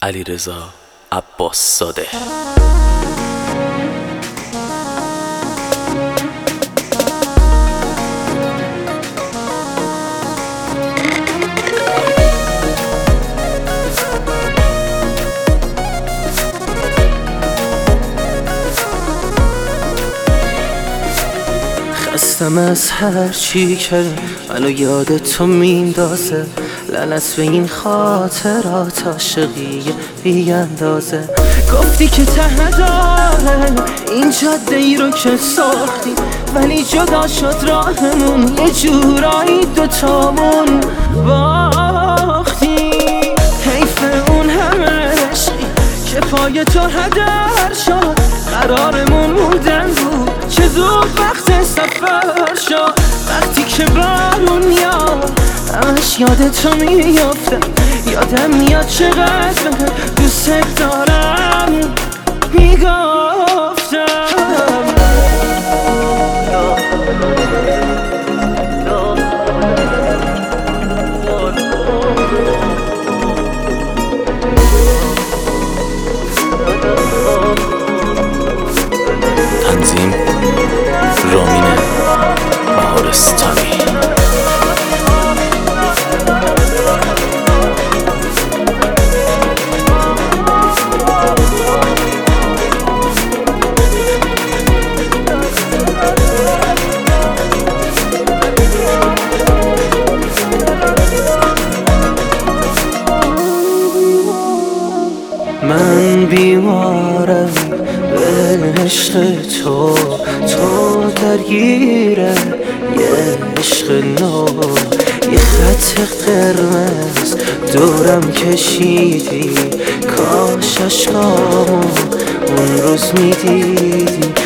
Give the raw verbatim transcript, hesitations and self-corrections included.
علیرضا عباس‌زاده. خستم از هر چی که منو یاد تو میندازه، لعنت به این خاطرات عاشقی بی اندازه. گفتی که ته داره این جاده ای رو که ساختی، ولی جدا شد راهمون، یه جورایی دوتامون باختی. حیف اون همه عشقی که پای تو هدر شد، قرارمون بودن بود چه زود وقت سفر شد. وقتی که بارون میاد همش یاد تو میافتم، یادم میاد چقدر دوست دارم میگفتم. تنظیم رامین بهارستانی. من بیمارم به عشق تو، تو درگیره یه عشق نو، یه خط قرمز دورم کشیدی. کاش عشقامو اون روز میدیدی،